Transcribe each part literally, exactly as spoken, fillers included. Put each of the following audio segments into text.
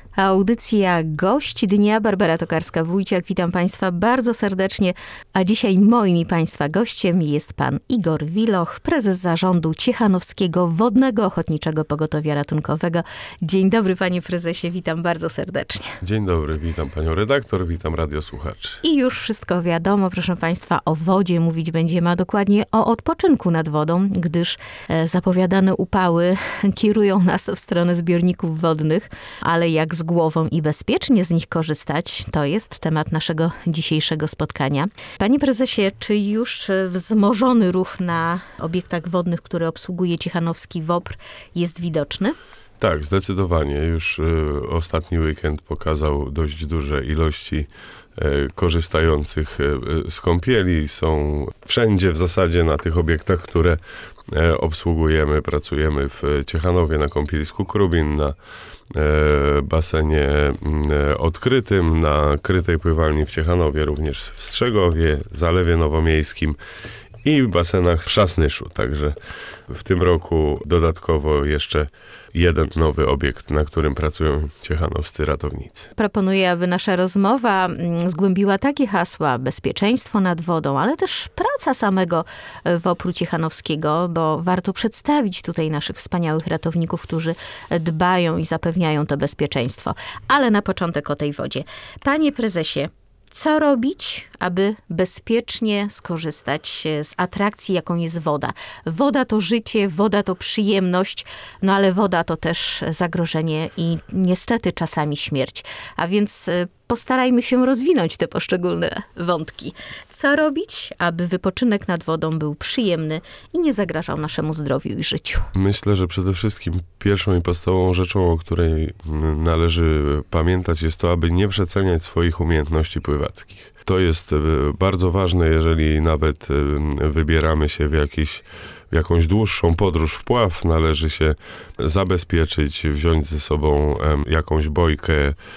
Audycja Gość Dnia. Barbara Tokarska-Wójciak. Witam Państwa bardzo serdecznie. A dzisiaj moim i Państwa gościem jest Pan Igor Wiloch, prezes zarządu Ciechanowskiego Wodnego Ochotniczego Pogotowia Ratunkowego. Dzień dobry, Panie Prezesie. Witam bardzo serdecznie. Dzień dobry. Witam Panią redaktor, witam radiosłuchaczy. I już wszystko wiadomo, proszę Państwa, o wodzie mówić będziemy, a dokładnie o odpoczynku nad wodą, gdyż zapowiadane upały kierują nas w stronę zbiorników wodnych, ale jak z głową i bezpiecznie z nich korzystać, to jest temat naszego dzisiejszego spotkania. Panie prezesie, czy już wzmożony ruch na obiektach wodnych, które obsługuje Ciechanowski WOPR, jest widoczny? Tak, zdecydowanie. Już y, ostatni weekend pokazał dość duże ilości y, korzystających y, z kąpieli. Są wszędzie w zasadzie na tych obiektach, które y, obsługujemy. Pracujemy w Ciechanowie na kąpielisku Krubin, na y, basenie y, odkrytym, na krytej pływalni w Ciechanowie, również w Strzegowie, Zalewie Nowomiejskim i basenach w Szasnyszu. Także w tym roku dodatkowo jeszcze jeden nowy obiekt, na którym pracują ciechanowscy ratownicy. Proponuję, aby nasza rozmowa zgłębiła takie hasła: bezpieczeństwo nad wodą, ale też praca samego WOPR-u Ciechanowskiego, bo warto przedstawić tutaj naszych wspaniałych ratowników, którzy dbają i zapewniają to bezpieczeństwo. Ale na początek o tej wodzie. Panie prezesie, co robić, aby bezpiecznie skorzystać z atrakcji, jaką jest woda? Woda to życie, woda to przyjemność, no ale woda to też zagrożenie i niestety czasami śmierć. A więc postarajmy się rozwinąć te poszczególne wątki. Co robić, aby wypoczynek nad wodą był przyjemny i nie zagrażał naszemu zdrowiu i życiu? Myślę, że przede wszystkim pierwszą i podstawową rzeczą, o której należy pamiętać, jest to, aby nie przeceniać swoich umiejętności pływackich. To jest bardzo ważne, jeżeli nawet wybieramy się w jakiś w jakąś dłuższą podróż, wpław, należy się zabezpieczyć, wziąć ze sobą jakąś bojkę,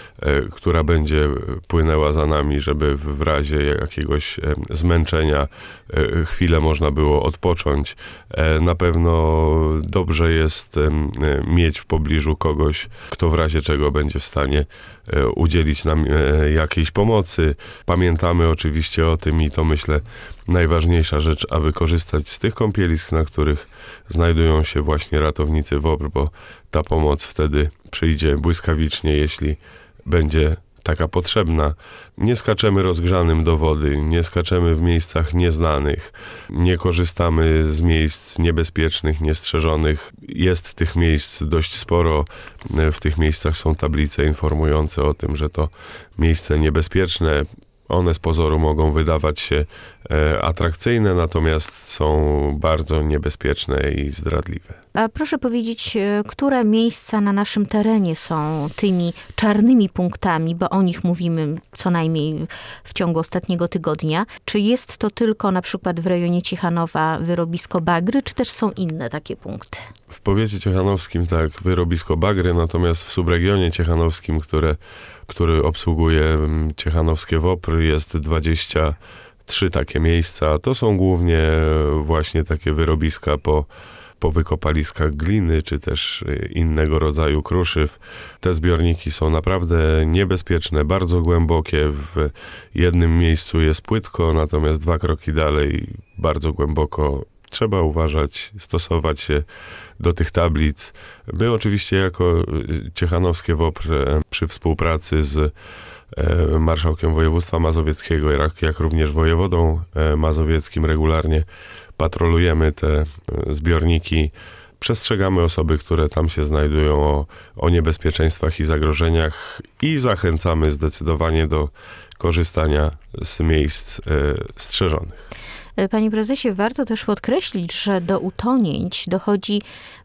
która będzie płynęła za nami, żeby w razie jakiegoś zmęczenia chwilę można było odpocząć. Na pewno dobrze jest mieć w pobliżu kogoś, kto w razie czego będzie w stanie udzielić nam jakiejś pomocy. Pamiętamy oczywiście o tym i to, myślę, najważniejsza rzecz, aby korzystać z tych kąpielisk, na których znajdują się właśnie ratownicy WOPR, bo ta pomoc wtedy przyjdzie błyskawicznie, jeśli będzie taka potrzebna. Nie skaczemy rozgrzanym do wody, nie skaczemy w miejscach nieznanych, nie korzystamy z miejsc niebezpiecznych, niestrzeżonych. Jest tych miejsc dość sporo. W tych miejscach są tablice informujące o tym, że to miejsce niebezpieczne. One z pozoru mogą wydawać się e, atrakcyjne, natomiast są bardzo niebezpieczne i zdradliwe. A proszę powiedzieć, które miejsca na naszym terenie są tymi czarnymi punktami, bo o nich mówimy co najmniej w ciągu ostatniego tygodnia. Czy jest to tylko na przykład w rejonie Ciechanowa wyrobisko Bagry, czy też są inne takie punkty? W powiecie ciechanowskim tak, wyrobisko Bagry, natomiast w subregionie ciechanowskim, które, który obsługuje ciechanowskie WOPR, jest dwadzieścia trzy takie miejsca. To są głównie właśnie takie wyrobiska po po wykopaliskach gliny, czy też innego rodzaju kruszyw. Te zbiorniki są naprawdę niebezpieczne, bardzo głębokie. W jednym miejscu jest płytko, natomiast dwa kroki dalej bardzo głęboko. Trzeba uważać, stosować się do tych tablic. My oczywiście jako Ciechanowskie WOPR przy współpracy z marszałkiem województwa mazowieckiego, jak, jak również wojewodą mazowieckim regularnie patrolujemy te zbiorniki, przestrzegamy osoby, które tam się znajdują o, o niebezpieczeństwach i zagrożeniach i zachęcamy zdecydowanie do korzystania z miejsc e, strzeżonych. Panie prezesie, warto też podkreślić, że do utonięć dochodzi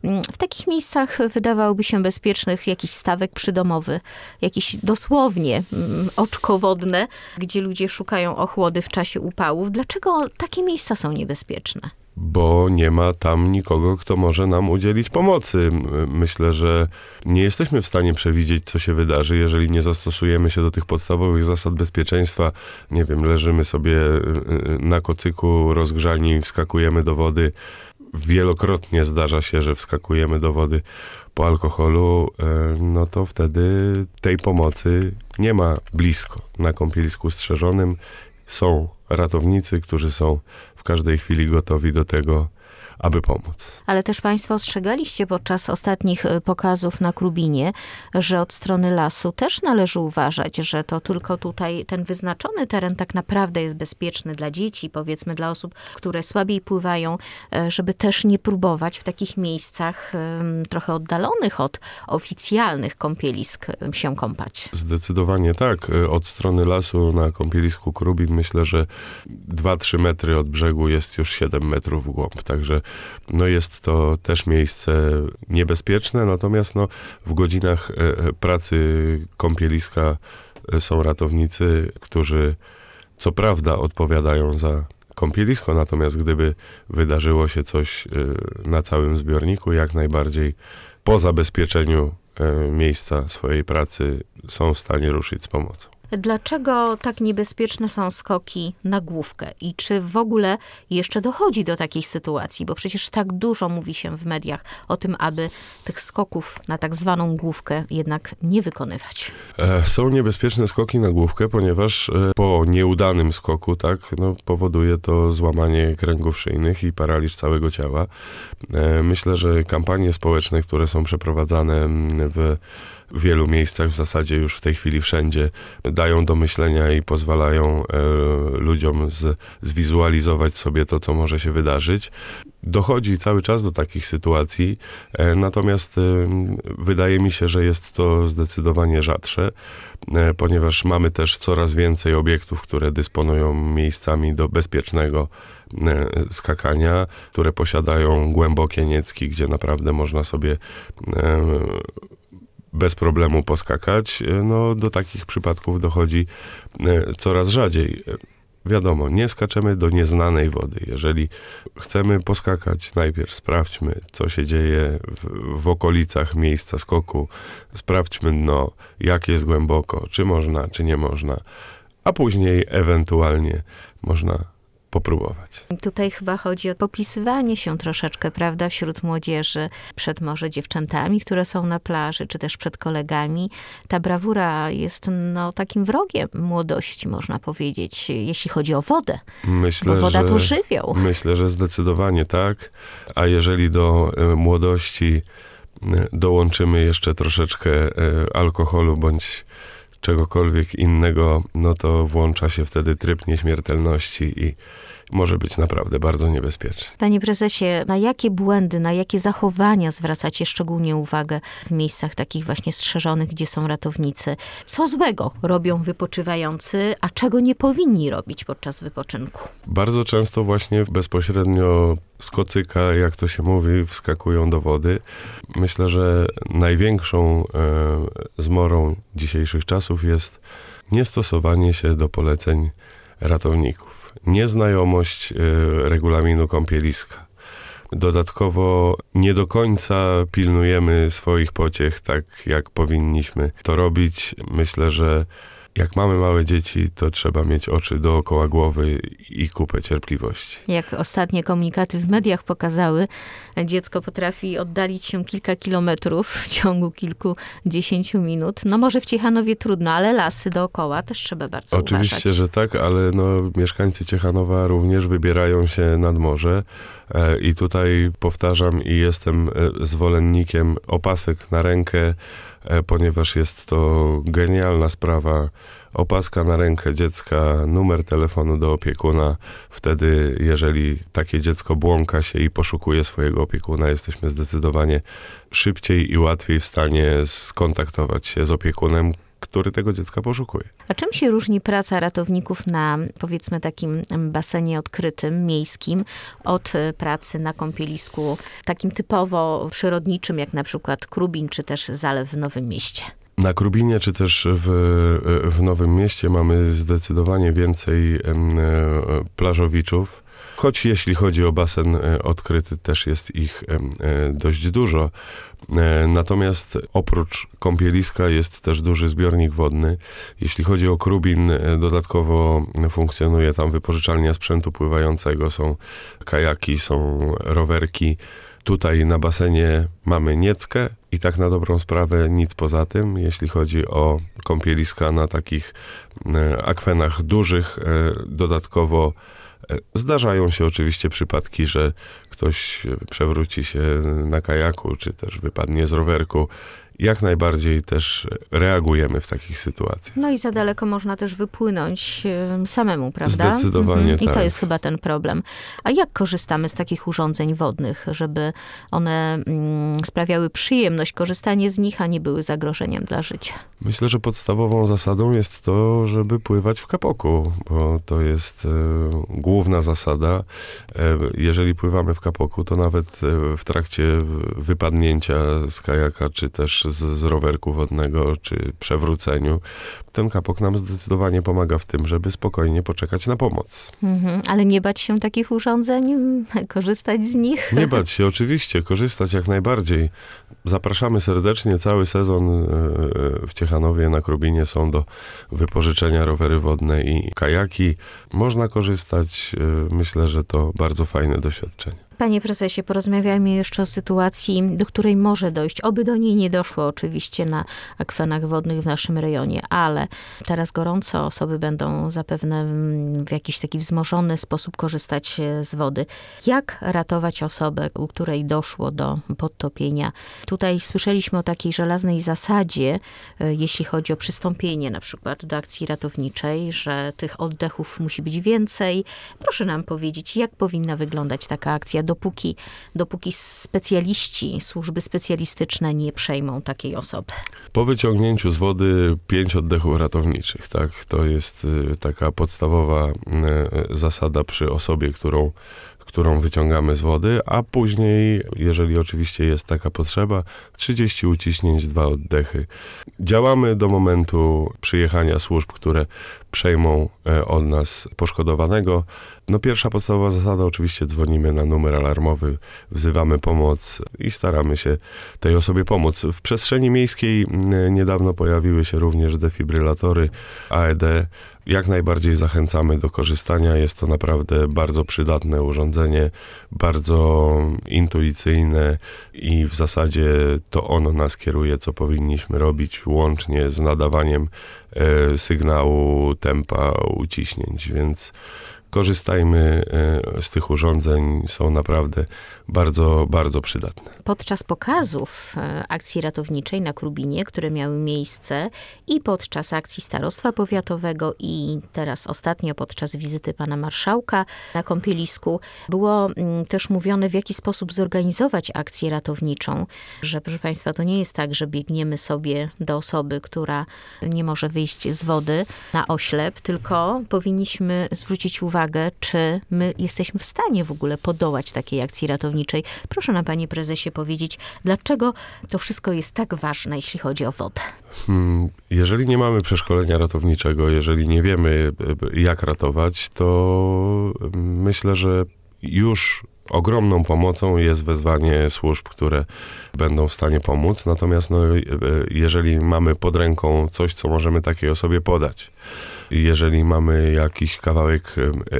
w takich miejscach, wydawałoby się bezpiecznych, jakiś stawek przydomowy, jakieś dosłownie oczko wodne, gdzie ludzie szukają ochłody w czasie upałów. Dlaczego takie miejsca są niebezpieczne? Bo nie ma tam nikogo, kto może nam udzielić pomocy. Myślę, że nie jesteśmy w stanie przewidzieć, co się wydarzy, jeżeli nie zastosujemy się do tych podstawowych zasad bezpieczeństwa. Nie wiem, leżymy sobie na kocyku rozgrzani, wskakujemy do wody. wielokrotnie zdarza się, że wskakujemy do wody po alkoholu, no to wtedy tej pomocy nie ma blisko. Na kąpielisku strzeżonym są ratownicy, którzy są w każdej chwili gotowi do tego, aby pomóc. Ale też państwo ostrzegaliście podczas ostatnich pokazów na Krubinie, że od strony lasu też należy uważać, że to tylko tutaj ten wyznaczony teren tak naprawdę jest bezpieczny dla dzieci, powiedzmy dla osób, które słabiej pływają, żeby też nie próbować w takich miejscach trochę oddalonych od oficjalnych kąpielisk się kąpać. Zdecydowanie tak. Od strony lasu na kąpielisku Krubin myślę, że dwa trzy metry od brzegu jest już siedem metrów w głąb, także no jest to też miejsce niebezpieczne, natomiast no, w godzinach pracy kąpieliska są ratownicy, którzy co prawda odpowiadają za kąpielisko, natomiast gdyby wydarzyło się coś na całym zbiorniku, jak najbardziej po zabezpieczeniu miejsca swojej pracy są w stanie ruszyć z pomocą. Dlaczego tak niebezpieczne są skoki na główkę i czy w ogóle jeszcze dochodzi do takiej sytuacji? Bo przecież tak dużo mówi się w mediach o tym, aby tych skoków na tak zwaną główkę jednak nie wykonywać. E, są niebezpieczne skoki na główkę, ponieważ e, po nieudanym skoku, tak, no, powoduje to złamanie kręgów szyjnych i paraliż całego ciała. E, myślę, że kampanie społeczne, które są przeprowadzane w wielu miejscach, w zasadzie już w tej chwili wszędzie, dają do myślenia i pozwalają e, ludziom z, zwizualizować sobie to, co może się wydarzyć. Dochodzi cały czas do takich sytuacji, e, natomiast e, wydaje mi się, że jest to zdecydowanie rzadsze, e, ponieważ mamy też coraz więcej obiektów, które dysponują miejscami do bezpiecznego e, skakania, które posiadają głębokie niecki, gdzie naprawdę można sobie e, bez problemu poskakać. No, do takich przypadków dochodzi coraz rzadziej. Wiadomo, nie skaczemy do nieznanej wody. Jeżeli chcemy poskakać, najpierw sprawdźmy, co się dzieje w, w okolicach miejsca skoku. Sprawdźmy dno, jak jest głęboko, czy można, czy nie można, a później ewentualnie można popróbować. Tutaj chyba chodzi o popisywanie się troszeczkę, prawda, wśród młodzieży, przed może dziewczętami, które są na plaży, czy też przed kolegami. Ta brawura jest no takim wrogiem młodości, można powiedzieć, jeśli chodzi o wodę. Myślę, bo woda że, to żywioł. Myślę, że zdecydowanie tak. A jeżeli do y, młodości y, dołączymy jeszcze troszeczkę y, alkoholu bądź czegokolwiek innego, no to włącza się wtedy tryb nieśmiertelności i może być naprawdę bardzo niebezpieczny. Panie prezesie, na jakie błędy, na jakie zachowania zwracacie szczególnie uwagę w miejscach takich właśnie strzeżonych, gdzie są ratownicy? Co złego robią wypoczywający, a czego nie powinni robić podczas wypoczynku? Bardzo często właśnie bezpośrednio z kocyka, jak to się mówi, wskakują do wody. Myślę, że największą e, zmorą dzisiejszych czasów jest niestosowanie się do poleceń ratowników. Nieznajomość y, regulaminu kąpieliska. Dodatkowo nie do końca pilnujemy swoich pociech tak, jak powinniśmy to robić. Myślę, że jak mamy małe dzieci, to trzeba mieć oczy dookoła głowy i kupę cierpliwości. Jak ostatnie komunikaty w mediach pokazały, dziecko potrafi oddalić się kilka kilometrów w ciągu kilkudziesięciu minut. No może w Ciechanowie trudno, ale lasy dookoła też trzeba bardzo Oczywiście, uważać. że tak, ale no, mieszkańcy Ciechanowa również wybierają się nad morze e, i tutaj powtarzam i jestem zwolennikiem opasek na rękę, e, ponieważ jest to genialna sprawa. Opaska na rękę dziecka, numer telefonu do opiekuna. Wtedy, jeżeli takie dziecko błąka się i poszukuje swojego opiekuna, jesteśmy zdecydowanie szybciej i łatwiej w stanie skontaktować się z opiekunem, który tego dziecka poszukuje. A czym się różni praca ratowników na, powiedzmy, takim basenie odkrytym, miejskim, od pracy na kąpielisku takim typowo przyrodniczym, jak na przykład Krubin, czy też Zalew w Nowym Mieście? Na Krubinie czy też w, w Nowym Mieście mamy zdecydowanie więcej e, plażowiczów, choć jeśli chodzi o basen e, odkryty, też jest ich e, dość dużo. E, natomiast oprócz kąpieliska jest też duży zbiornik wodny. Jeśli chodzi o Krubin, e, dodatkowo funkcjonuje tam wypożyczalnia sprzętu pływającego, są kajaki, są rowerki. Tutaj na basenie mamy Nieckę i tak na dobrą sprawę nic poza tym. Jeśli chodzi o kąpieliska na takich e, akwenach dużych, e, dodatkowo e, zdarzają się oczywiście przypadki, że ktoś przewróci się na kajaku, czy też wypadnie z rowerku. Jak najbardziej też reagujemy w takich sytuacjach. No i za daleko można też wypłynąć y, samemu, prawda? Zdecydowanie mhm. I tak. to jest chyba ten problem. A jak korzystamy z takich urządzeń wodnych, żeby one mm, sprawiały przyjemność, korzystanie z nich, a nie były zagrożeniem dla życia? Myślę, że podstawową zasadą jest to, żeby pływać w kapoku, bo to jest e, główna zasada. E, jeżeli pływamy w kapoku, to nawet e, w trakcie wypadnięcia z kajaka, czy też z, z rowerku wodnego, czy przewróceniu, ten kapok nam zdecydowanie pomaga w tym, żeby spokojnie poczekać na pomoc. Mhm. Ale nie bać się takich urządzeń, korzystać z nich? Nie bać się, oczywiście, korzystać jak najbardziej. Zapraszamy serdecznie, cały sezon w Ciechanowie na Krubinie są do wypożyczenia rowery wodne i kajaki. Można korzystać, myślę, że to bardzo fajne doświadczenie. Panie prezesie, porozmawiajmy jeszcze o sytuacji, do której może dojść. Oby do niej nie doszło oczywiście na akwenach wodnych w naszym rejonie, ale teraz gorąco, osoby będą zapewne w jakiś taki wzmożony sposób korzystać z wody. Jak ratować osobę, u której doszło do podtopienia? Tutaj słyszeliśmy o takiej żelaznej zasadzie, jeśli chodzi o przystąpienie na przykład do akcji ratowniczej, że tych oddechów musi być więcej. Proszę nam powiedzieć, jak powinna wyglądać taka akcja, dopóki, dopóki specjaliści, służby specjalistyczne nie przejmą takiej osoby. Po wyciągnięciu z wody pięć oddechów ratowniczych, tak? To jest y, taka podstawowa y, zasada przy osobie, którą, którą wyciągamy z wody, a później, jeżeli oczywiście jest taka potrzeba, trzydzieści uciśnięć, dwa oddechy. Działamy do momentu przyjechania służb, które przejmą od nas poszkodowanego. No pierwsza podstawowa zasada, oczywiście dzwonimy na numer alarmowy, wzywamy pomoc i staramy się tej osobie pomóc. W przestrzeni miejskiej niedawno pojawiły się również defibrylatory A E D. Jak najbardziej zachęcamy do korzystania. Jest to naprawdę bardzo przydatne urządzenie, bardzo intuicyjne i w zasadzie to ono nas kieruje, co powinniśmy robić, łącznie z nadawaniem e, sygnału tempa uciśnięć, więc korzystajmy z tych urządzeń, są naprawdę bardzo, bardzo przydatne. Podczas pokazów akcji ratowniczej na Krubinie, które miały miejsce i podczas akcji Starostwa Powiatowego i teraz ostatnio podczas wizyty pana marszałka na kąpielisku, było też mówione, w jaki sposób zorganizować akcję ratowniczą, że proszę państwa, to nie jest tak, że biegniemy sobie do osoby, która nie może wyjść z wody na oślep, tylko powinniśmy zwrócić uwagę, czy my jesteśmy w stanie w ogóle podołać takiej akcji ratowniczej. Proszę nam, panie prezesie, powiedzieć, dlaczego to wszystko jest tak ważne, jeśli chodzi o wodę. Hmm, jeżeli nie mamy przeszkolenia ratowniczego, jeżeli nie wiemy, jak ratować, to myślę, że już ogromną pomocą jest wezwanie służb, które będą w stanie pomóc. Natomiast no, jeżeli mamy pod ręką coś, co możemy takiej osobie podać, jeżeli mamy jakiś kawałek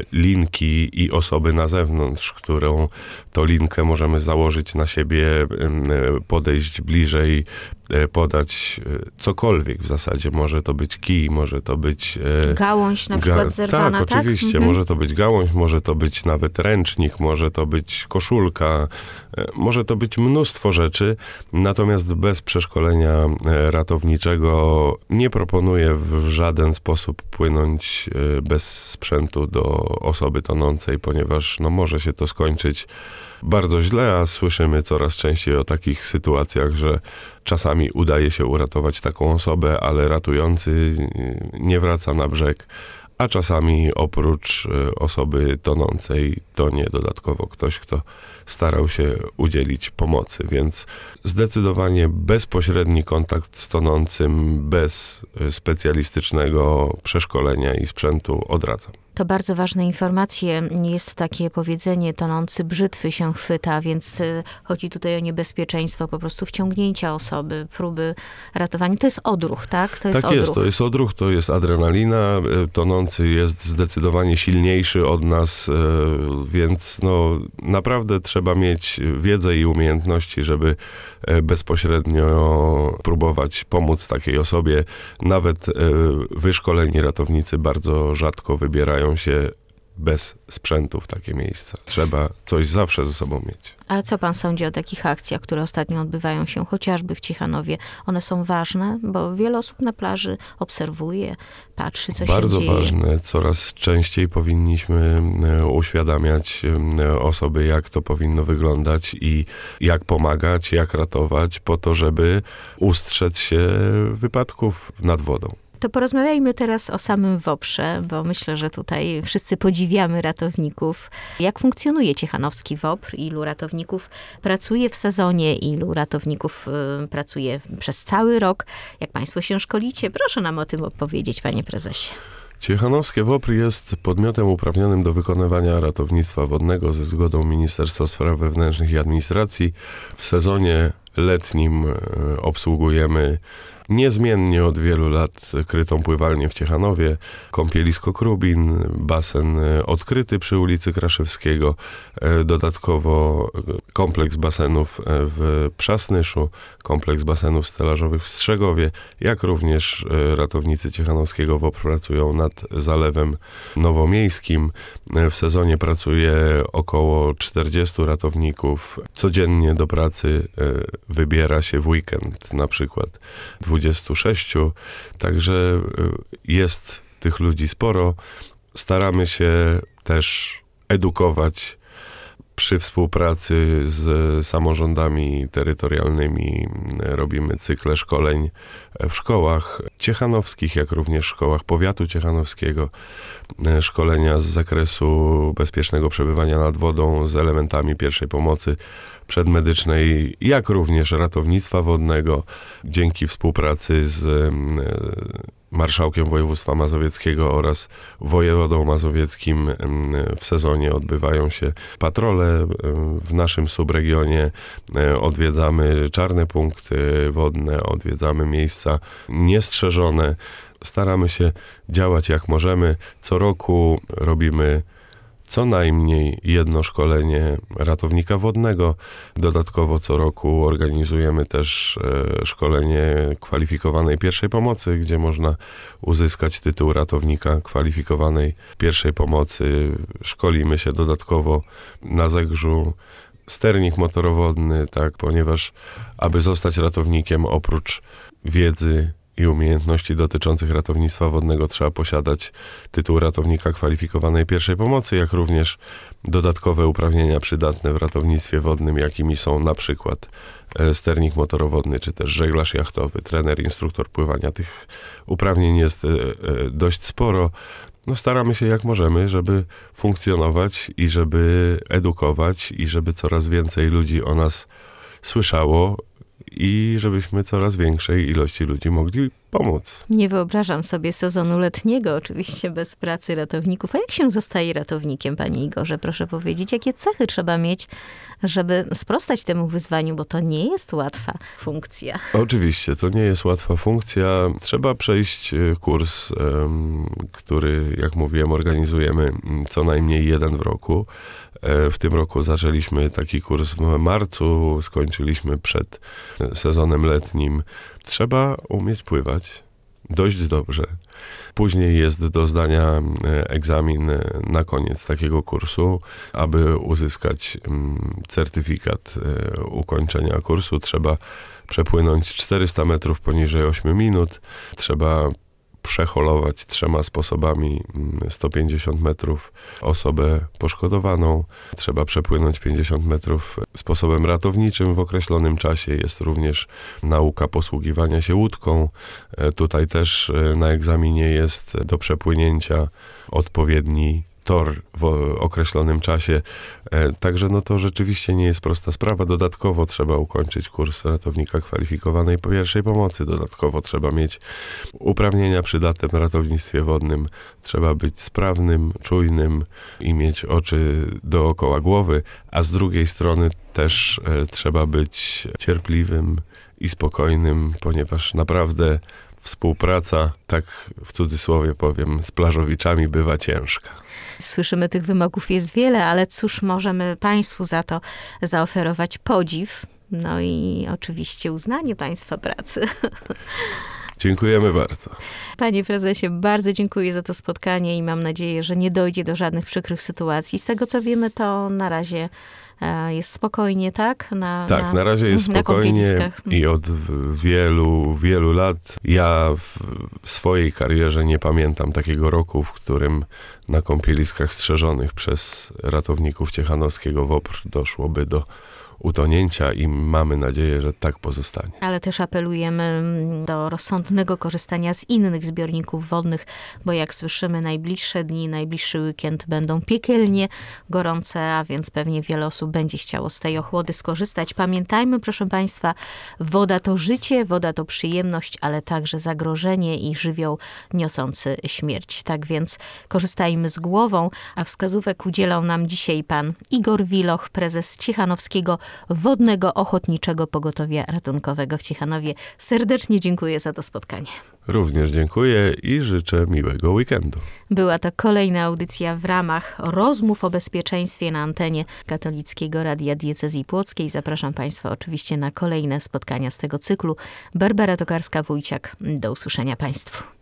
linki i osoby na zewnątrz, którą to linkę możemy założyć na siebie, podejść bliżej, podać cokolwiek w zasadzie. Może to być kij, może to być... Gałąź na przykład ga- zerwana, tak? tak? oczywiście. Mhm. Może to być gałąź, może to być nawet ręcznik, może to być koszulka, może to być mnóstwo rzeczy. Natomiast bez przeszkolenia ratowniczego nie proponuję w żaden sposób płynąć bez sprzętu do osoby tonącej, ponieważ no, może się to skończyć bardzo źle, a słyszymy coraz częściej o takich sytuacjach, że czasami udaje się uratować taką osobę, ale ratujący nie wraca na brzeg, a czasami oprócz osoby tonącej tonie dodatkowo ktoś, kto starał się udzielić pomocy, więc zdecydowanie bezpośredni kontakt z tonącym bez specjalistycznego przeszkolenia i sprzętu odradzam. To bardzo ważne informacje. Jest takie powiedzenie, tonący brzytwy się chwyta, więc chodzi tutaj o niebezpieczeństwo po prostu wciągnięcia osoby, próby ratowania. To jest odruch, tak? To jest tak odruch. jest, to jest odruch, to jest adrenalina. Tonący jest zdecydowanie silniejszy od nas, więc no, naprawdę trzeba mieć wiedzę i umiejętności, żeby bezpośrednio próbować pomóc takiej osobie. Nawet wyszkoleni ratownicy bardzo rzadko wybierają się bez sprzętu w takie miejsca. Trzeba coś zawsze ze sobą mieć. A co pan sądzi o takich akcjach, które ostatnio odbywają się chociażby w Ciechanowie? One są ważne, bo wiele osób na plaży obserwuje, patrzy, co Bardzo się dzieje. Bardzo ważne. Coraz częściej powinniśmy uświadamiać osoby, jak to powinno wyglądać i jak pomagać, jak ratować, po to, żeby ustrzec się wypadków nad wodą. To porozmawiajmy teraz o samym WOPR-ze, bo myślę, że tutaj wszyscy podziwiamy ratowników. Jak funkcjonuje Ciechanowski WOPR? Ilu ratowników pracuje w sezonie? Ilu ratowników y, pracuje przez cały rok? Jak państwo się szkolicie? Proszę nam o tym opowiedzieć, panie prezesie. Ciechanowskie WOPR jest podmiotem uprawnionym do wykonywania ratownictwa wodnego ze zgodą Ministerstwa Spraw Wewnętrznych i Administracji. W sezonie letnim obsługujemy niezmiennie od wielu lat krytą pływalnię w Ciechanowie, kąpielisko Krubin, basen odkryty przy ulicy Kraszewskiego, dodatkowo kompleks basenów w Przasnyszu, kompleks basenów stelażowych w Strzegowie, jak również ratownicy Ciechanowskiego WOPR pracują nad Zalewem Nowomiejskim. W sezonie pracuje około czterdziestu ratowników. Codziennie do pracy wybiera się w weekend, na przykład dwudziestu sześciu, także jest tych ludzi sporo. Staramy się też edukować przy współpracy z samorządami terytorialnymi. Robimy cykle szkoleń w szkołach ciechanowskich, jak również szkołach powiatu ciechanowskiego. Szkolenia z zakresu bezpiecznego przebywania nad wodą z elementami pierwszej pomocy przedmedycznej, jak również ratownictwa wodnego. Dzięki współpracy z marszałkiem województwa mazowieckiego oraz wojewodą mazowieckim w sezonie odbywają się patrole. W naszym subregionie odwiedzamy czarne punkty wodne, odwiedzamy miejsca niestrzeżone. Staramy się działać jak możemy. Co roku robimy co najmniej jedno szkolenie ratownika wodnego. Dodatkowo co roku organizujemy też e, szkolenie kwalifikowanej pierwszej pomocy, gdzie można uzyskać tytuł ratownika kwalifikowanej pierwszej pomocy. Szkolimy się dodatkowo na Zegrzu sternik motorowodny, tak, ponieważ aby zostać ratownikiem, oprócz wiedzy i umiejętności dotyczących ratownictwa wodnego trzeba posiadać tytuł ratownika kwalifikowanej pierwszej pomocy, jak również dodatkowe uprawnienia przydatne w ratownictwie wodnym, jakimi są na przykład sternik motorowodny, czy też żeglarz jachtowy, trener, instruktor pływania. Tych uprawnień jest dość sporo. No, staramy się jak możemy, żeby funkcjonować i żeby edukować i żeby coraz więcej ludzi o nas słyszało i żebyśmy coraz większej ilości ludzi mogli pomóc. Nie wyobrażam sobie sezonu letniego, oczywiście bez pracy ratowników. A jak się zostaje ratownikiem, panie Igorze? Proszę powiedzieć, jakie cechy trzeba mieć, żeby sprostać temu wyzwaniu, bo to nie jest łatwa funkcja. Oczywiście, to nie jest łatwa funkcja. Trzeba przejść kurs, który, jak mówiłem, organizujemy co najmniej jeden w roku. W tym roku zaczęliśmy taki kurs w marcu, skończyliśmy przed sezonem letnim. Trzeba umieć pływać dość dobrze. Później jest do zdania egzamin na koniec takiego kursu. Aby uzyskać certyfikat ukończenia kursu, trzeba przepłynąć czterysta metrów poniżej ośmiu minut. Trzeba przeholować trzema sposobami sto pięćdziesiąt metrów osobę poszkodowaną. Trzeba przepłynąć pięćdziesiąt metrów sposobem ratowniczym w określonym czasie. Jest również nauka posługiwania się łódką. Tutaj też na egzaminie jest do przepłynięcia odpowiedni tor w określonym czasie. Także no to rzeczywiście nie jest prosta sprawa. Dodatkowo trzeba ukończyć kurs ratownika kwalifikowanej pierwszej pomocy. Dodatkowo trzeba mieć uprawnienia przydatne w ratownictwie wodnym. Trzeba być sprawnym, czujnym i mieć oczy dookoła głowy, a z drugiej strony też e, trzeba być cierpliwym i spokojnym, ponieważ naprawdę współpraca, tak w cudzysłowie powiem, z plażowiczami bywa ciężka. Słyszymy, tych wymogów jest wiele, ale cóż możemy Państwu za to zaoferować? Podziw, no i oczywiście uznanie Państwa pracy. Dziękujemy bardzo. Panie prezesie, bardzo dziękuję za to spotkanie i mam nadzieję, że nie dojdzie do żadnych przykrych sytuacji. Z tego co wiemy, to na razie jest spokojnie, tak? Na, tak, na, na razie jest na spokojnie i od wielu, wielu lat. Ja w swojej karierze nie pamiętam takiego roku, w którym na kąpieliskach strzeżonych przez ratowników Ciechanowskiego WOPR doszłoby do utonięcia i mamy nadzieję, że tak pozostanie. Ale też apelujemy do rozsądnego korzystania z innych zbiorników wodnych, bo jak słyszymy, najbliższe dni, najbliższy weekend będą piekielnie gorące, a więc pewnie wiele osób będzie chciało z tej ochłody skorzystać. Pamiętajmy, proszę Państwa, woda to życie, woda to przyjemność, ale także zagrożenie i żywioł niosący śmierć. Tak więc korzystajmy z głową, a wskazówek udzielał nam dzisiaj pan Igor Wiloch, prezes Ciechanowskiego Wodnego Ochotniczego Pogotowia Ratunkowego w Ciechanowie. Serdecznie dziękuję za to spotkanie. Również dziękuję i życzę miłego weekendu. Była to kolejna audycja w ramach rozmów o bezpieczeństwie na antenie Katolickiego Radia Diecezji Płockiej. Zapraszam Państwa oczywiście na kolejne spotkania z tego cyklu. Barbara Tokarska-Wójciak. Do usłyszenia Państwu.